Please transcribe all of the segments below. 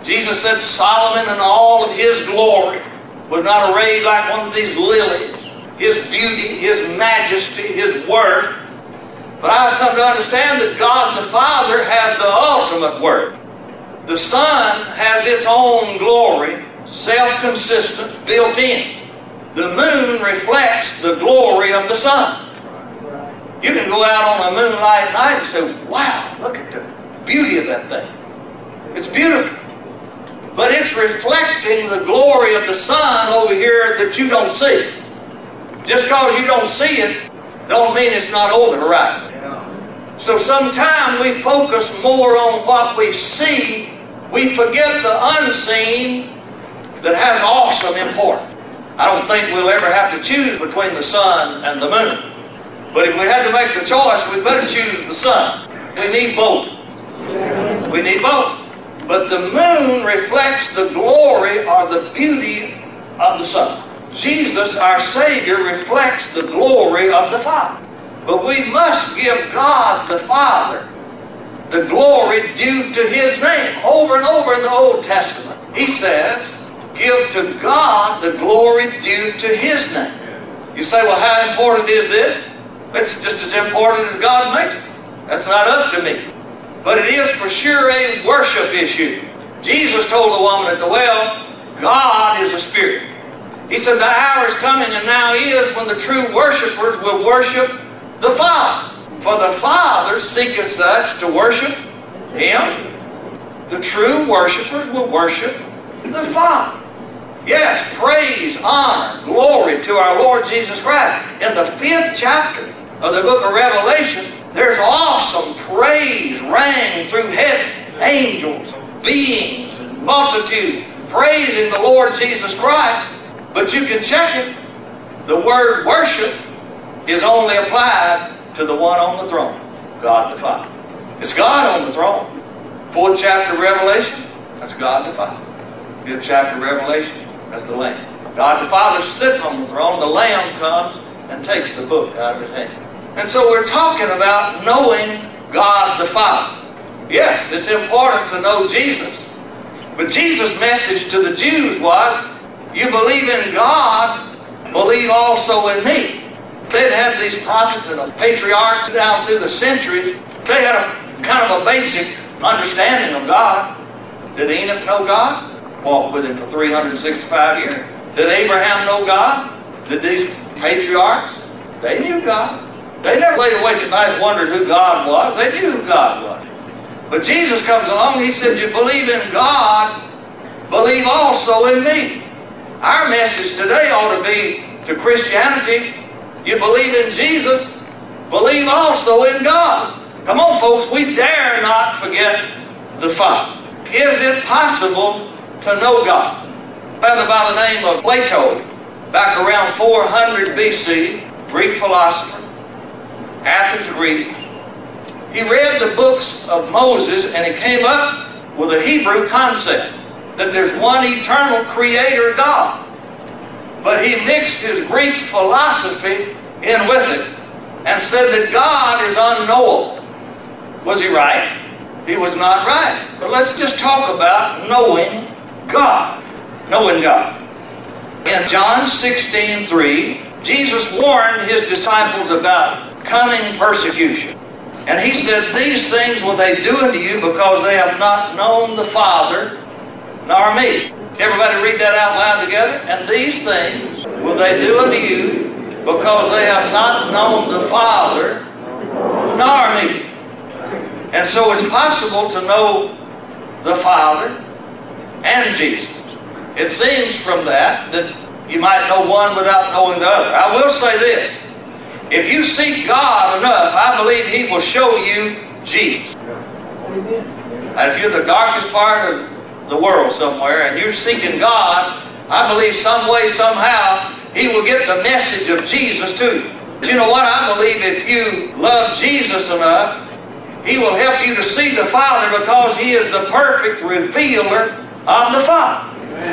Jesus said Solomon in all of his glory was not arrayed like one of these lilies. His beauty, his majesty, his worth. But I've come to understand that God the Father has the ultimate worth. The Son has its own glory, self-consistent, built in. The moon reflects the glory of the sun. You can go out on a moonlight night and say, wow, look at the beauty of that thing. It's beautiful. But it's reflecting the glory of the sun over here that you don't see. Just because you don't see it, don't mean it's not over the horizon. So sometimes we focus more on what we see. We forget the unseen that has awesome importance. I don't think we'll ever have to choose between the sun and the moon. But if we had to make the choice, we'd better choose the sun. We need both. We need both. But the moon reflects the glory or the beauty of the sun. Jesus, our Savior, reflects the glory of the Father. But we must give God the Father the glory due to His name. Over and over in the Old Testament, He says, give to God the glory due to His name. You say, well, how important is it? It's just as important as God makes it. That's not up to me. But it is for sure a worship issue. Jesus told the woman at the well, God is a spirit. He said, the hour is coming and now is when the true worshipers will worship the Father. For the Father seeketh such to worship Him. The true worshipers will worship the Father. Yes, praise, honor, glory to our Lord Jesus Christ. In the 5th chapter of the book of Revelation, there's awesome praise rang through heaven. Angels, beings, and multitudes praising the Lord Jesus Christ. But you can check it. The word worship is only applied to the one on the throne, God the Father. It's God on the throne. 4th chapter of Revelation, that's God the Father. 5th chapter of Revelation, that's the Lamb. God the Father sits on the throne. The Lamb comes and takes the book out of His hand. And so we're talking about knowing God the Father. Yes, it's important to know Jesus. But Jesus' message to the Jews was, you believe in God, believe also in me. They'd have these prophets and patriarchs down through the centuries. They had a kind of a basic understanding of God. Did Enoch know God? Walked with Him for 365 years. Did Abraham know God? Did these patriarchs? They knew God. They never laid awake at night and wondered who God was. They knew who God was. But Jesus comes along, He said, you believe in God, believe also in me. Our message today ought to be to Christianity, you believe in Jesus, believe also in God. Come on, folks, we dare not forget the Father. Is it possible to know God? A fellow by the name of Plato, back around 400 BC, Greek philosopher, Athens, Greece. He read the books of Moses and he came up with a Hebrew concept that there's one eternal creator God. But he mixed his Greek philosophy in with it and said that God is unknowable. Was he right? He was not right. But let's just talk about knowing God. Knowing God. In John 16:3, Jesus warned His disciples about coming persecution. And He said, these things will they do unto you because they have not known the Father nor me. Everybody read that out loud together. And these things will they do unto you because they have not known the Father nor me. And so it's possible to know the Father and Jesus. It seems from that you might know one without knowing the other. I will say this. If you seek God enough, I believe He will show you Jesus. And if you're in the darkest part of the world somewhere and you're seeking God, I believe some way, somehow, He will get the message of Jesus to you. But you know what? I believe if you love Jesus enough, He will help you to see the Father because He is the perfect revealer of the Father.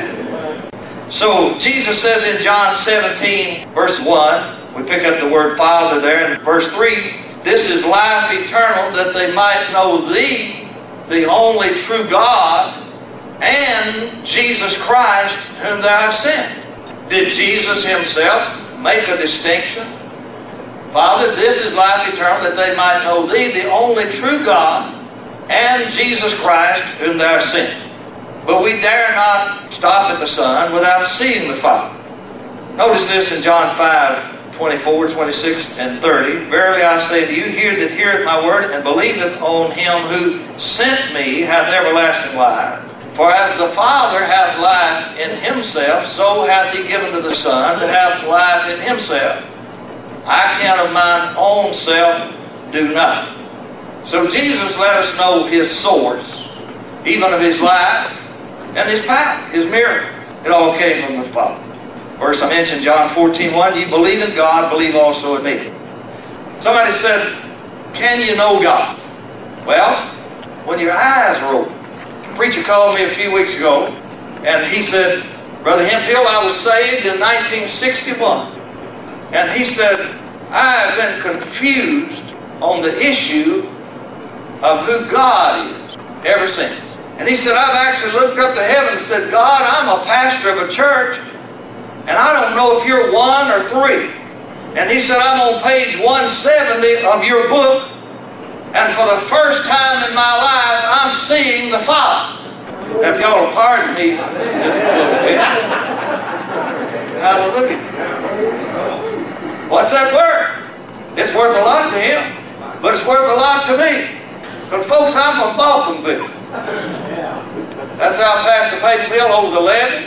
So Jesus says in John 17, verse 1, we pick up the word Father there, in verse 3, this is life eternal, that they might know Thee, the only true God, and and Jesus Christ whom thou hast sent. Did Jesus himself make a distinction? Father, this is life eternal, that they might know thee, the only true God, and Jesus Christ whom thou hast sent. But we dare not stop at the Son without seeing the Father. Notice this in John 5:24, 26, and 30. Verily I say to you, he that heareth my word and believeth on him who sent me hath everlasting life. For as the Father hath life in himself, so hath he given to the Son to have life in himself. I can of mine own self do nothing. So Jesus let us know his source, even of his life and his power, his miracle. It all came from the Father. First I mentioned John 14:1, you believe in God, believe also in me. Somebody said, can you know God? Well, when your eyes are open. A preacher called me a few weeks ago, and he said, Brother Hemphill, I was saved in 1961. And he said, I have been confused on the issue of who God is ever since. And he said, I've actually looked up to heaven and said, God, I'm a pastor of a church, and I don't know if you're 1 or 3. And he said, I'm on page 170 of your book, and for the first time in my life, I'm seeing the Father. Now, if y'all will pardon me just a little bit. Hallelujah. What's that worth? It's worth a lot to him, but it's worth a lot to me. Because, folks, I'm from Balkanville. That's how I passed the paper mill over the levee.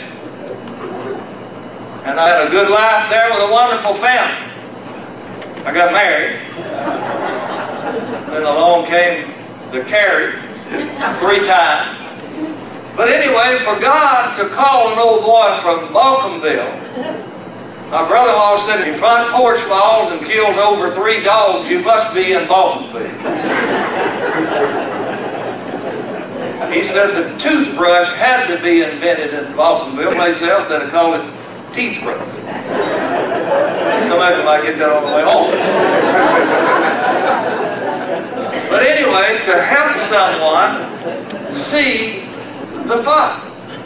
And I had a good life there with a wonderful family. I got married. Then along came the carriage 3 times. But anyway, for God to call an old boy from Balkanville, my brother-in-law said, if your front porch falls and kills over 3 dogs, you must be in Balkanville. He said the toothbrush had to be invented in Balkanville. Place else they'd have called it teeth brush. Some of you might get that on the way home. But anyway, to help someone see the Father.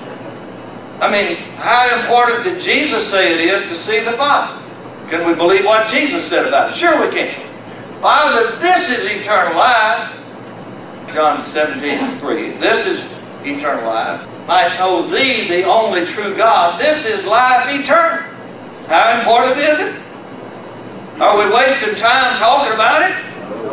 I mean, how important did Jesus say it is to see the Father? Can we believe what Jesus said about it? Sure we can. Father, this is eternal life. John 17:3. This is eternal life. Might know thee, the only true God. This is life eternal. How important is it? Are we wasting time talking about it?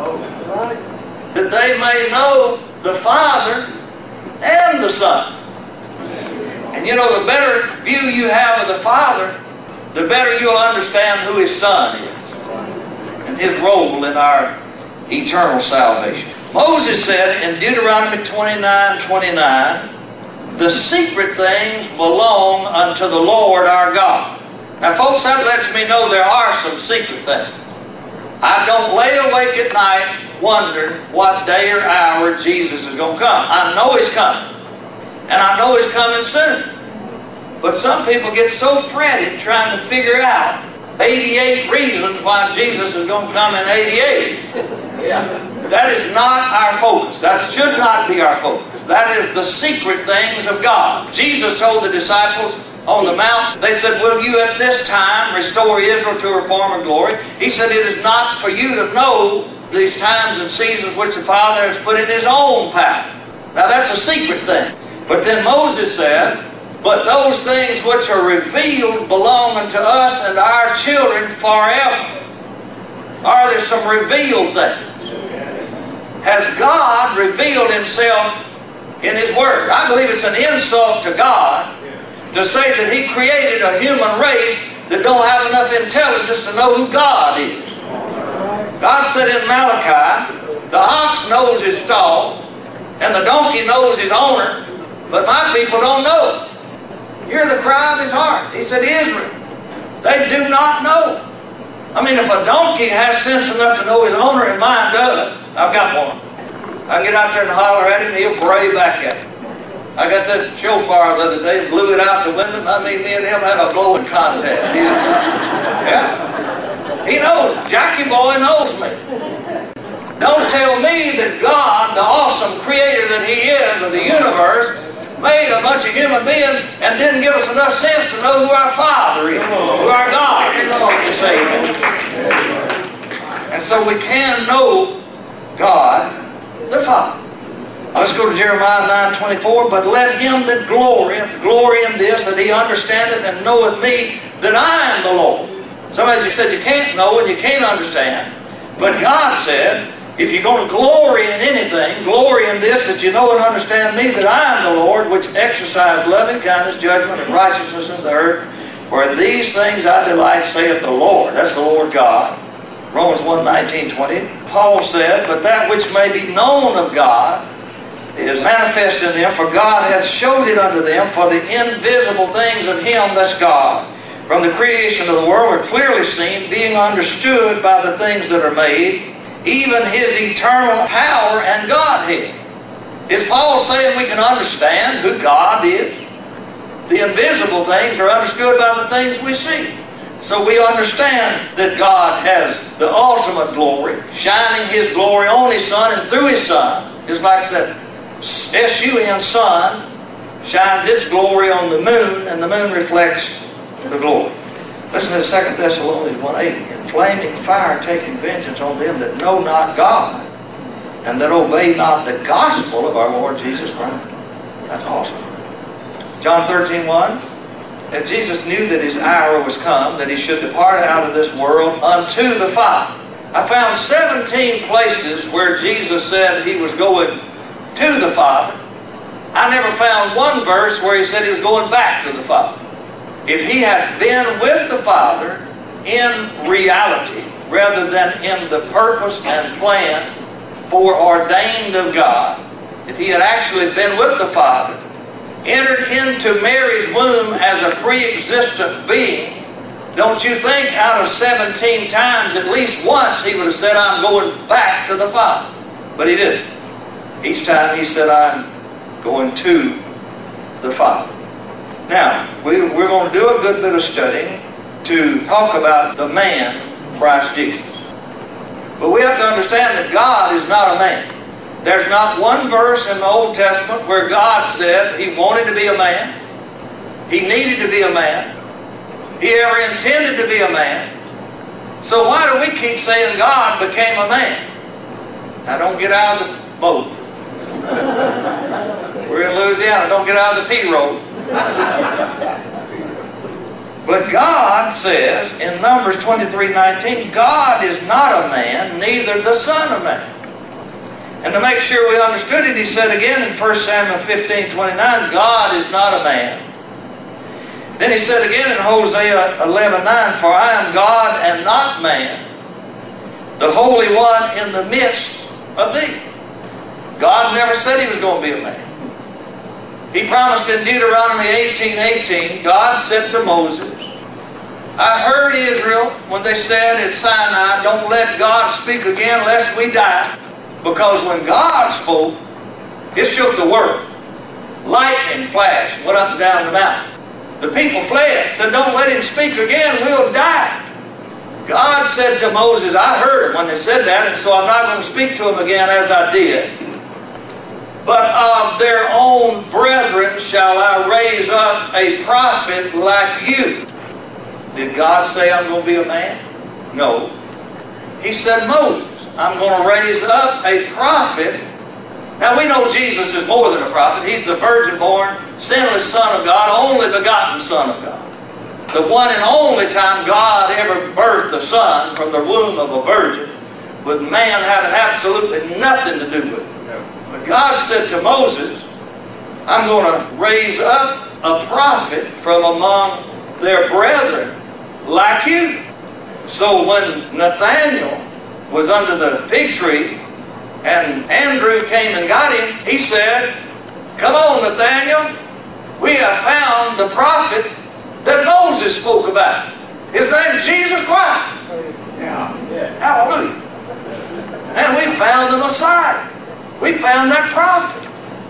That they may know the Father and the Son. And you know, the better view you have of the Father, the better you'll understand who His Son is and His role in our eternal salvation. Moses said in Deuteronomy 29:29, the secret things belong unto the Lord our God. Now folks, that lets me know there are some secret things. I don't lay awake at night wondering what day or hour Jesus is going to come. I know He's coming. And I know He's coming soon. But some people get so fretted trying to figure out 88 reasons why Jesus is going to come in 88. That is not our focus. That should not be our focus. That is the secret things of God. Jesus told the disciples on the mount, they said, will you at this time restore Israel to her former glory? He said, it is not for you to know these times and seasons which the Father has put in His own power. Now that's a secret thing. But then Moses said, but those things which are revealed belong unto us and our children forever. Are there some revealed things? Has God revealed Himself in His Word? I believe it's an insult to God to say that He created a human race that don't have enough intelligence to know who God is. God said in Malachi, the ox knows his stall and the donkey knows his owner, but my people don't know. Hear the cry of His heart. He said, Israel, they do not know. I mean, if a donkey has sense enough to know his owner, and mine does, I've got one. I get out there and holler at him, he'll bray back at me. I got that shofar the other day, blew it out the window, and I mean, me and him had a blowing contest. Yeah. He knows. Jackie boy knows me. Don't tell me that God, the awesome creator that He is of the universe, made a bunch of human beings and didn't give us enough sense to know who our Father is, who our God is. And so we can know God the Father. Let's go to Jeremiah 9:24. But let him that glorieth glory in this, that he understandeth and knoweth me, that I am the Lord. Somebody said you can't know and you can't understand. But God said, if you're going to glory in anything, glory in this, that you know and understand me, that I am the Lord, which exercise loving kindness, judgment, and righteousness in the earth. For in these things I delight, saith the Lord. That's the Lord God. Romans 1:19-20. Paul said, but that which may be known of God is manifest in them, for God hath showed it unto them, for the invisible things of him, that's God, from the creation of the world are clearly seen, being understood by the things that are made, even his eternal power and Godhead. Is Paul saying we can understand who God is? The invisible things are understood by the things we see. So we understand that God has the ultimate glory, shining his glory on his Son and through his Son. It's like that S-U-N, sun, shines its glory on the moon, and the moon reflects the glory. Listen to 2 Thessalonians 1:8. In flaming fire taking vengeance on them that know not God, and that obey not the gospel of our Lord Jesus Christ. That's awesome. John 13:1. And Jesus knew that his hour was come, that he should depart out of this world unto the Father. I found 17 places where Jesus said he was going to the Father. I never found one verse where he said he was going back to the Father. If he had been with the Father in reality, rather than in the purpose and plan foreordained of God, if he had actually been with the Father, entered into Mary's womb as a pre-existent being, don't you think out of 17 times, at least once he would have said, I'm going back to the Father. But he didn't. Each time he said, I'm going to the Father. Now, we're going to do a good bit of studying to talk about the man, Christ Jesus. But we have to understand that God is not a man. There's not one verse in the Old Testament where God said he wanted to be a man, he needed to be a man, he ever intended to be a man. So why do we keep saying God became a man? Now don't get out of the boat. We're in Louisiana. Don't get out of the P road. But God says in Numbers 23:19, God is not a man, neither the Son of Man. And to make sure we understood it, he said again in 1 Samuel 15:29, God is not a man. Then he said again in Hosea 11:9, for I am God and not man, the Holy One in the midst of thee. God never said he was going to be a man. He promised in Deuteronomy 18:18, God said to Moses, I heard Israel when they said at Sinai, don't let God speak again lest we die. Because when God spoke, it shook the world. Lightning flashed, went up and down the mountain. The people fled, said, don't let him speak again, we'll die. God said to Moses, I heard him when they said that, and so I'm not going to speak to him again as I did. But of their own brethren shall I raise up a prophet like you. Did God say I'm going to be a man? No. He said, Moses, I'm going to raise up a prophet. Now we know Jesus is more than a prophet. He's the virgin-born, sinless Son of God, only begotten Son of God. The one and only time God ever birthed the Son from the womb of a virgin, with man having absolutely nothing to do with it. But God said to Moses, I'm going to raise up a prophet from among their brethren like you. So when Nathanael was under the fig tree and Andrew came and got him, he said, come on, Nathanael, we have found the prophet that Moses spoke about. His name is Jesus Christ. Yeah. Hallelujah. And we found the Messiah. We found that prophet.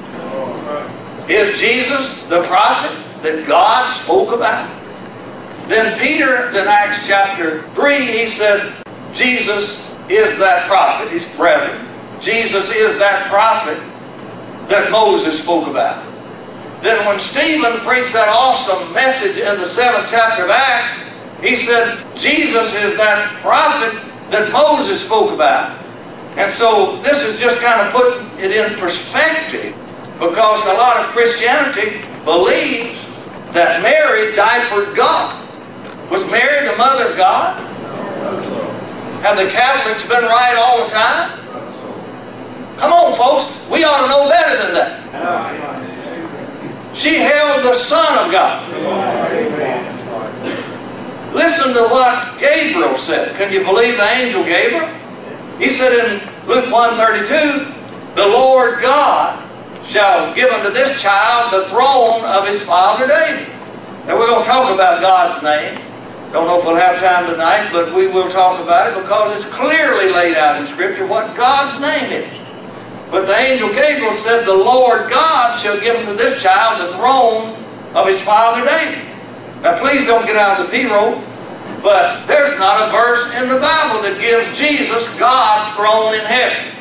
Is Jesus the prophet that God spoke about? Then Peter, in Acts chapter 3, he said, Jesus is that prophet, his brethren. Jesus is that prophet that Moses spoke about. Then when Stephen preached that awesome message in the 7th chapter of Acts, he said Jesus is that prophet that Moses spoke about. And so this is just kind of putting it in perspective, because a lot of Christianity believes that Mary diapered God. Was Mary the mother of God? Have the Catholics been right all the time? Come on, folks. We ought to know better than that. She held the Son of God. Listen to what Gabriel said. Can you believe the angel Gabriel? He said in Luke 1:32, the Lord God shall give unto this child the throne of his father David. Now we're going to talk about God's name. Don't know if we'll have time tonight, but we will talk about it because it's clearly laid out in Scripture what God's name is. But the angel Gabriel said, the Lord God shall give unto this child the throne of his father David. Now please don't get out of the P-roll, but there's not a verse in the Bible that gives Jesus God's throne in heaven.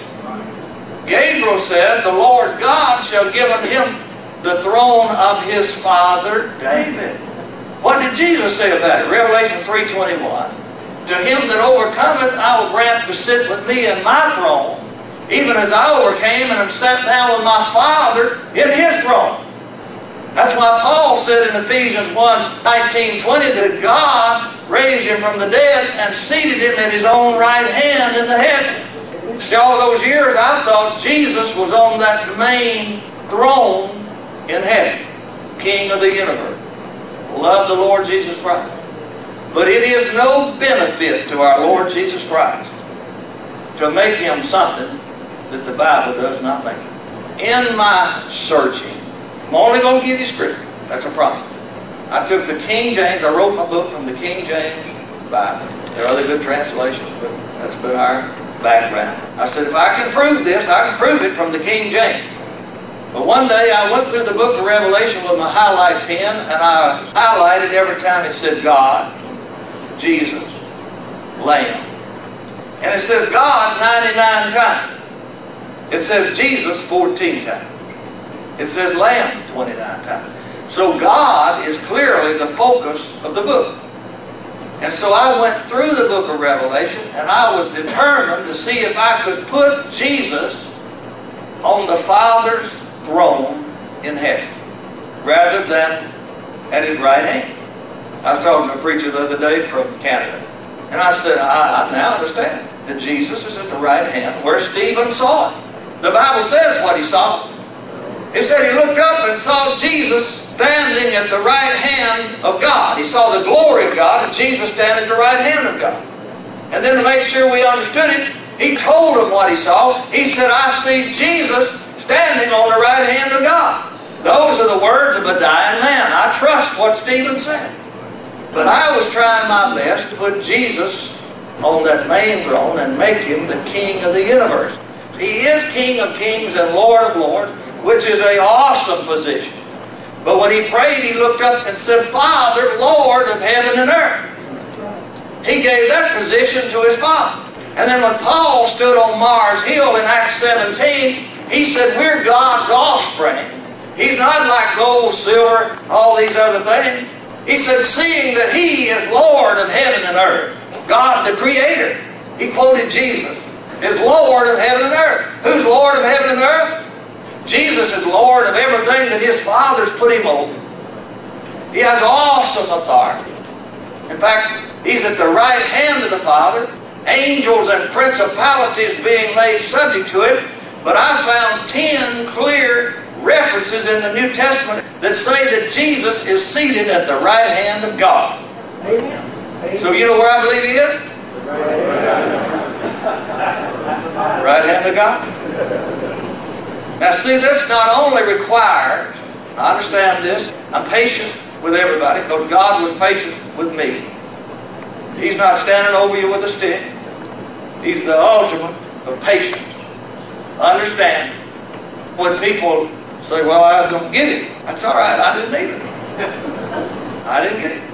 Gabriel said, the Lord God shall give unto him the throne of his father David. What did Jesus say about it? Revelation 3:21. To him that overcometh I will grant to sit with me in my throne, even as I overcame and am sat down with my Father in his throne. That's why Paul said in Ephesians 1:19-20 that God raised him from the dead and seated him at his own right hand in the heaven. See, all those years I thought Jesus was on that main throne in heaven, King of the universe. Love the Lord Jesus Christ. But it is no benefit to our Lord Jesus Christ to make him something that the Bible does not make him. In my searching, I'm only going to give you Scripture. That's a problem. I took the King James. I wrote my book from the King James Bible. There are other good translations, but that's been our background. I said, if I can prove this, I can prove it from the King James. But one day I went through the book of Revelation with my highlight pen, and I highlighted every time it said God, Jesus, Lamb. And it says God 99 times. It says Jesus 14 times. It says Lamb 29 times. So God is clearly the focus of the book. And so I went through the book of Revelation, and I was determined to see if I could put Jesus on the Father's throne in heaven, rather than at his right hand. I was talking to a preacher the other day from Canada, and I said, I now understand that Jesus is at the right hand where Stephen saw it. The Bible says what he saw. It said he looked up and saw Jesus standing at the right hand of God. He saw the glory of God and Jesus standing at the right hand of God. And then to make sure we understood it, he told him what he saw. He said, I see Jesus standing on the right hand of God. Those are the words of a dying man. I trust what Stephen said. But I was trying my best to put Jesus on that main throne and make him the King of the universe. He is King of kings and Lord of lords, which is an awesome position. But when he prayed, he looked up and said, Father, Lord of heaven and earth. He gave that position to his Father. And then when Paul stood on Mars Hill in Acts 17, he said, we're God's offspring. He's not like gold, silver, all these other things. He said, seeing that he is Lord of heaven and earth, God the Creator, he quoted Jesus, is Lord of heaven and earth. Who's Lord of heaven and earth? Jesus is Lord of everything that his Father's put him over. He has awesome authority. In fact, he's at the right hand of the Father, angels and principalities being made subject to it. But I found 10 clear references in the New Testament that say that Jesus is seated at the right hand of God. Amen. So you know where I believe he is? Right hand of God. Now see, this not only requires, I understand this, I'm patient with everybody because God was patient with me. He's not standing over you with a stick. He's the ultimate of patience. Understand. When people say, well, I don't get it. That's all right. I didn't either. I didn't get it.